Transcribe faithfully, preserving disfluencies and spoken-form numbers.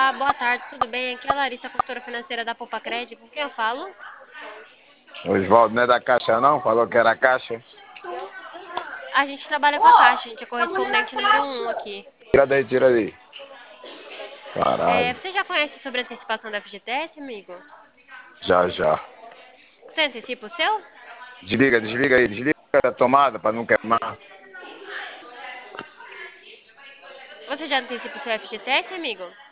Olá, boa tarde, tudo bem? Aqui é a Larissa, consultora financeira da Poupa Crédito. Com quem eu falo? O Oswaldo não é da Caixa não? Falou que era Caixa. A gente trabalha com a Caixa, a gente é correspondente número um aqui. Tira daí, tira daí. É, Caralho. você já conhece sobre a antecipação da F G T S, amigo? Já, já. Você antecipa o seu? Desliga, desliga aí. Desliga a tomada para não queimar. Você já antecipa o seu F G T S, amigo?